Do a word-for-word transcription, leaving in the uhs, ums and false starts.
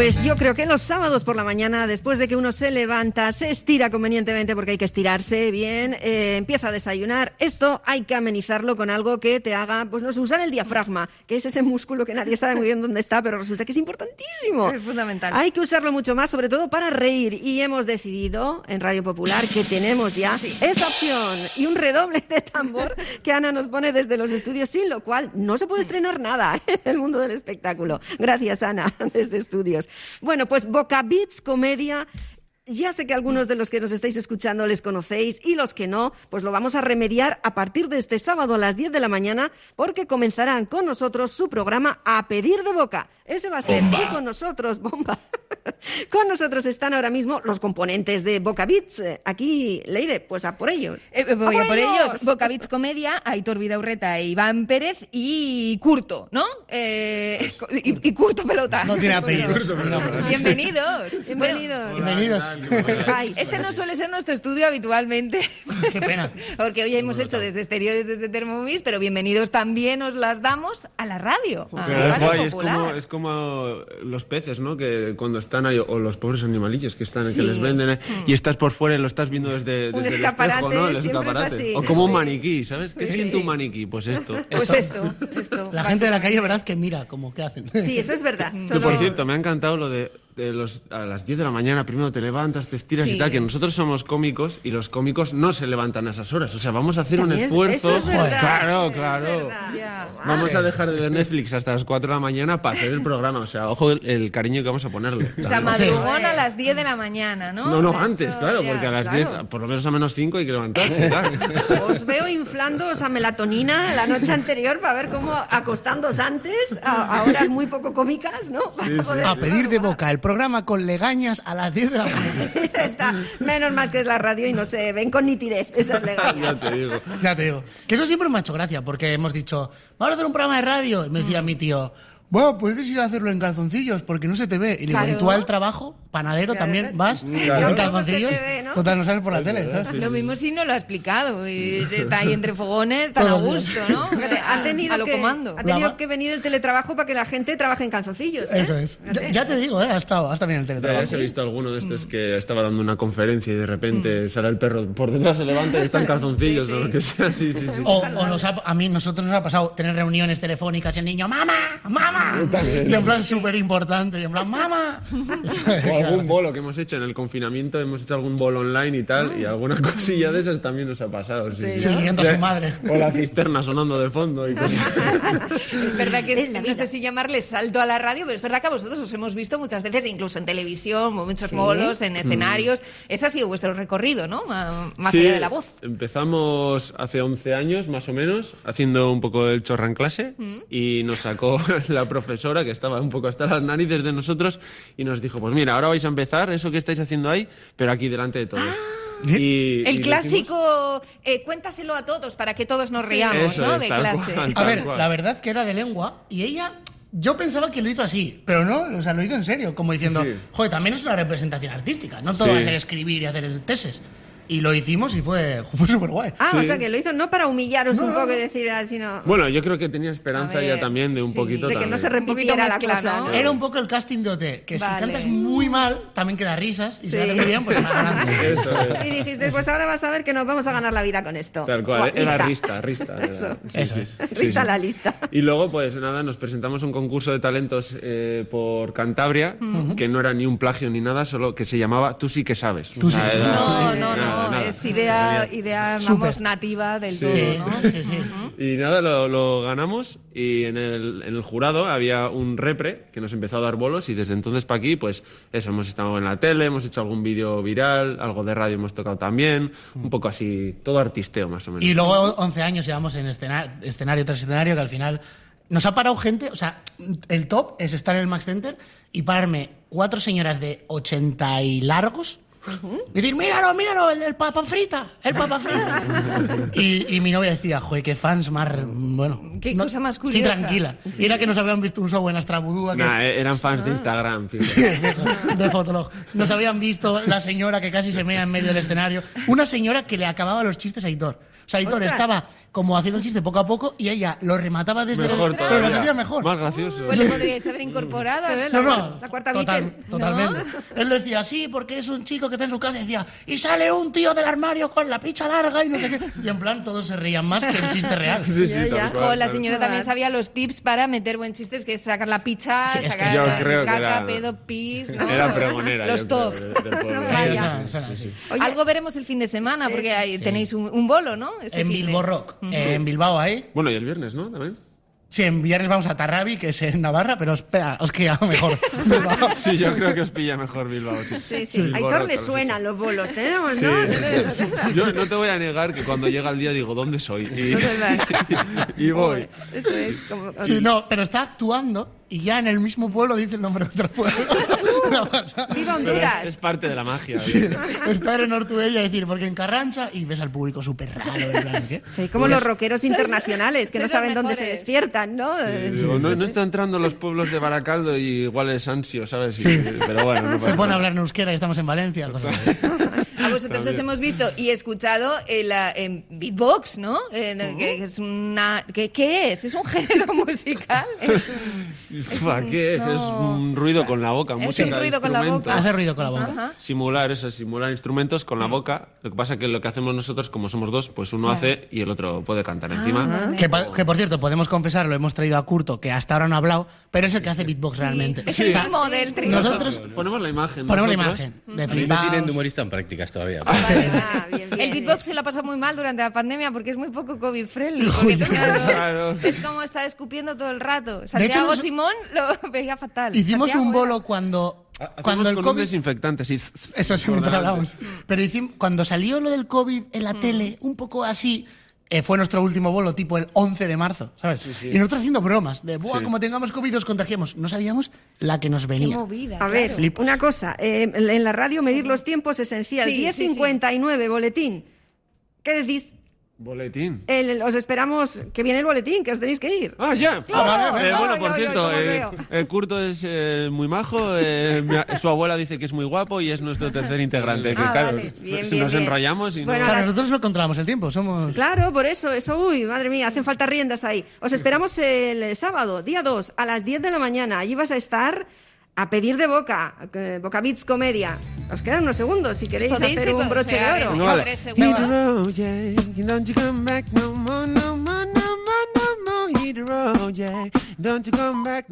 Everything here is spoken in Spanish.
Pues yo creo que los sábados por la mañana, después de que uno se levanta, se estira convenientemente porque hay que estirarse bien, eh, empieza a desayunar. Esto hay que amenizarlo con algo que te haga, pues no sé, usar el diafragma, que es ese músculo que nadie sabe muy bien dónde está, pero resulta que es importantísimo. Es fundamental. Hay que usarlo mucho más, sobre todo para reír. Y hemos decidido en Radio Popular que tenemos ya sí. esa opción y un redoble de tambor que Ana nos pone desde los estudios, sin lo cual no se puede estrenar nada en el mundo del espectáculo. Gracias, Ana, desde estudios. Bueno, pues Vocabits Comedia. Ya sé que algunos de los que nos estáis escuchando les conocéis y los que no, pues lo vamos a remediar a partir de este sábado a las diez de la mañana porque comenzarán con nosotros su programa A Pedir de Boca. Ese va a ser. ¡Bomba! Y con nosotros, bomba. Con nosotros están ahora mismo los componentes de Vocabits. Aquí, Leire, pues a por ellos. Eh, voy a por, a por ellos. ellos. Vocabits Comedia, Aitor Vidaurreta e Iván Pérez y Curto, ¿no? Eh, y, y Curto Pelota. No tiene apellidos. Bienvenidos. Bienvenidos. Bienvenidos. Este no suele ser nuestro estudio habitualmente. Qué pena. Porque hoy hemos hecho desde exteriores, desde Thermomix, pero bienvenidos también os las damos a la radio. Ah, pero es guay, es como, es como los peces, ¿no? Que cuando están ahí, o los pobres animalillos que están, sí. que les venden, ¿eh? mm. y estás por fuera y lo estás viendo desde, desde un el escaparate, espejo, ¿no? El siempre escaparate. Es así. O como un sí. maniquí, ¿sabes? ¿Qué sí, siente sí. un maniquí? Pues esto. Pues esto. esto la gente de la calle, ¿verdad? Que mira, como, ¿qué hacen? Sí, eso es verdad. Que, por cierto, me ha encantado lo de... De los, a las diez de la mañana primero te levantas, te estiras sí. y tal, que nosotros somos cómicos y los cómicos no se levantan a esas horas, o sea, vamos a hacer También un esfuerzo. Eso es verdad, claro, eso claro. Es verdad. Vamos sí. a dejar de ver Netflix hasta las cuatro de la mañana para hacer el programa, o sea, ojo el, el cariño que vamos a ponerle. O sea, madrugón sí. a las diez de la mañana, ¿no? No, no, Esto, antes, claro, ya, porque a las claro. diez, por lo menos a menos cinco hay que levantarse. Claro. Os veo inflando esa melatonina la noche anterior para ver cómo acostándoos antes, a, a horas muy poco cómicas, ¿no? Sí, sí. A pedir de boca, el programa con legañas a las diez de la mañana. Está menos mal que es la radio y no se ven con nitidez esas legañas. Ya te digo. Ya te digo. Que eso siempre me ha hecho gracia, porque hemos dicho, vamos a hacer un programa de radio. Y me decía mi tío, bueno, puedes ir a hacerlo en calzoncillos porque no se te ve. Y le digo, claro. ¿y tú al trabajo? Panadero claro. también vas claro. en calzoncillos. No se te ve, ¿no? Total, no sales por la Eso, tele, ¿sabes? sí, lo sí. mismo si no lo ha explicado. Y está ahí entre fogones, tan a Todos los gusto, días. ¿no? Ha tenido, a lo que, comando. ha tenido La... que venir el teletrabajo para que la gente trabaje en calzoncillos. ¿eh? Eso es. Ya, ya te digo, ¿eh? ha, estado, ha estado bien el teletrabajo. Ya he visto alguno de estos que estaba dando una conferencia y de repente sale el perro por detrás, se levanta y está en calzoncillos Sí, o sí. lo que sea. Sí, sí, sí. O, o nos ha, a mí, nosotros nos ha pasado tener reuniones telefónicas y el niño, ¡mamá! ¡Mamá! también. Y en plan súper importante, y en plan, ¡mamá! O algún bolo que hemos hecho en el confinamiento, hemos hecho algún bolo online y tal, y alguna cosilla de esas también nos ha pasado. Sí, Sí, siguiendo a su madre. O la cisterna sonando de fondo y cosas. Es verdad que es, Es la no vida. sé si llamarle salto a la radio, pero es verdad que a vosotros os hemos visto muchas veces, incluso en televisión, muchos Sí. bolos, en escenarios. Ese ha sido vuestro recorrido, ¿no? Má- Más Sí, allá de la voz. Empezamos hace once años, más o menos, haciendo un poco el chorra en clase y nos sacó la profesora, que estaba un poco hasta las narices de nosotros, y nos dijo, pues mira, ahora vais a empezar eso que estáis haciendo ahí, pero aquí delante de todos. Y, El y clásico, eh, cuéntaselo a todos para que todos nos riamos, Eso ¿no? es, De tal clase. cual. A ver, Tal cual. la verdad que era de lengua y ella, yo pensaba que lo hizo así, pero no, o sea, lo hizo en serio, como diciendo, Sí. joder, también es una representación artística, no todo Sí. va a ser escribir y hacer el tesis. Y lo hicimos y fue, fue súper guay. Ah, Sí. o sea que lo hizo no para humillaros No, un poco no. y decir así, no. Bueno, yo creo que tenía esperanza A ver, ya también de un sí, poquito de que también. no se Un poquito repitiera la mezcla, cosa, ¿no? ¿no? Era un poco el casting de O T, que Vale. si cantas muy mal, también queda risas, y Sí. si lo haces muy bien, pues más adelante. Eso es. Y dijiste, pues ahora vas a ver que nos vamos a ganar la vida con esto. Tal cual, Buah, era lista. rista, rista. Eso. Sí, Eso sí, es. sí, Rista sí. la lista. Y luego, pues nada, nos presentamos a un concurso de talentos eh, por Cantabria, que no era ni un plagio ni nada, solo que se llamaba Tú sí que sabes. Tú sí que sabes. No, no, nada, no, nada. es idea, idea Súper. vamos, nativa del todo, Sí, ¿no? sí, sí. Y nada, lo, lo ganamos y en el, en el jurado había un repre que nos empezó a dar bolos y desde entonces para aquí, pues eso, hemos estado en la tele, hemos hecho algún vídeo viral, algo de radio hemos tocado también, un poco así, todo artisteo más o menos. Y luego once años llevamos en escena- escenario tras escenario, que al final nos ha parado gente, o sea, el top es estar en el Max Center y pararme cuatro señoras de ochenta y largos Y decir, míralo, míralo, el del papa frita, el papa frita. y, y mi novia decía, joder, qué fans más, bueno. Qué no, cosa más sí, curiosa. tranquila. Y era que nos habían visto un show en Astrabudúa. Nah, eran fans de Instagram, Sí, sí, de Fotolog. Nos habían visto la señora que casi se mea en medio del escenario. Una señora que le acababa los chistes a Aitor. O sea, Aitor Ostras. estaba como haciendo el chiste poco a poco y ella lo remataba desde Mejor el... Pero lo todavía. hacía mejor. Más gracioso. Pues le podríais haber incorporado. Se ve al- No, la- no, la cuarta total- Beatle. totalmente. Él decía, sí, porque es un chico que está en su casa y decía, y sale un tío del armario con la picha larga y no sé qué. Y en plan, todos se reían más que el chiste real. Sí, sí, Ya, tal ya. cual, Jo, la tal señora también sabía los tips para meter buen chistes, que es sacar la picha, Sí, es que sacar yo creo que caca, era- pedo, pis, ¿no? Era pregonera. Los yo top. creo, de- del pueblo. Vaya. Sí, esa- esa era así. Oye, Algo veremos el fin de semana, porque Eso, ahí tenéis un, un bolo, ¿no? Este En fin de- Bilbo Rock, eh, en Bilbao ahí. Bueno, y el viernes, ¿no? También. Sí, en viernes vamos a Tarrabi, que es en Navarra, pero espera, os queda mejor. Bilbao. Sí, yo creo que os pilla mejor Bilbao. Sí, sí, sí. Bilbao A Aitor Rock, le lo suenan hemos los bolos, tenemos, hecho. ¿no? Sí, sí. Yo no te voy a negar que cuando llega el día digo, ¿dónde soy? Y, Es verdad. y voy. Eso es como... Sí, no, pero está actuando y ya en el mismo pueblo dice el nombre de otro pueblo. Una pasada. ¡Viva Pero Honduras! es, es parte de la magia. Sí, estar en Ortuella y decir, porque en Carranza y ves al público súper raro. En plan, ¿qué? Sí, como los rockeros internacionales, que no sois saben los dónde se mejores. despiertan, ¿no? Digo, no, no está entrando los pueblos de Baracaldo y igual es ansio, ¿sabes? Y- Sí. Pero bueno, no Se pasa pone a nada. hablar en euskera y estamos en Valencia. Cosas así. A vosotros os hemos visto y escuchado en, la, en beatbox, ¿no? En- que, que es una... ¿qué, ¿Qué es? ¿Es un género musical? Es un, Uf, ¿Qué es? no. Es un ruido con la boca, Es música, un ruido con la instrumentos. boca. Hace ruido con la boca. Ajá. Simular eso, simular instrumentos con la boca. Lo que pasa que lo que hacemos nosotros, como somos dos, pues uno hace y el otro puede cantar encima. Que, pa- que, por cierto, podemos confesar, lo hemos traído a Curto, que hasta ahora no ha hablado, pero es el que hace beatbox realmente. Es Sí. el mismo del trío. Nosotros Ponemos la imagen. ponemos la nosotros. imagen de A mí me flipaos. tienen de humorista en prácticas todavía. Vale, va. Ah, bien, bien, El bien. beatbox se lo ha pasado muy mal durante la pandemia porque es muy poco COVID-friendly. Porque tú, claro, Claro. es, es como está escupiendo todo el rato. Santiago nos- Simón lo veía fatal. Hicimos Santiago un era- bolo cuando, Ha- hacemos cuando el con un COVID... desinfectante, sí. Eso sí, Por mientras delante. hablamos. Pero hicim- cuando salió lo del COVID en la tele, un poco así, eh, fue nuestro último bolo, tipo el once de marzo, ¿sabes? Y nosotros haciendo bromas, de, Buah, Sí. como tengamos COVID os contagiamos. No sabíamos la que nos Qué venía. movida. A ver, claro. una cosa, eh, en la radio medir los tiempos esencial, Sí, diez sí, sí. cincuenta y nueve, boletín. ¿Qué decís? Boletín. El- os esperamos que viene el boletín, que os tenéis que ir. Ah, ya. Claro, Ah, vale, eh, vale. bueno, Ay, por ay, cierto, ay, eh, cómo eh, Curto es eh, muy majo, eh, mi- su abuela dice que es muy guapo y es nuestro tercer integrante. Que, Ah, claro, vale. Bien, si bien, nos bien. enrollamos y no- Bueno, Claro, las- nosotros no controlamos el tiempo, somos... Claro, por eso, eso, uy, madre mía, hacen falta riendas ahí. Os esperamos el sábado, día dos, a las diez de la mañana. Allí vas a estar a pedir de boca, eh, Boca Beats Comedia. Os quedan unos segundos si queréis Podéis hacer un recon- broche de o sea, oro. venga, vale. tres segundos. Hit the road, yeah. Don't you come back no more, no more, no more, no more. Hit the road, yeah. Don't you come back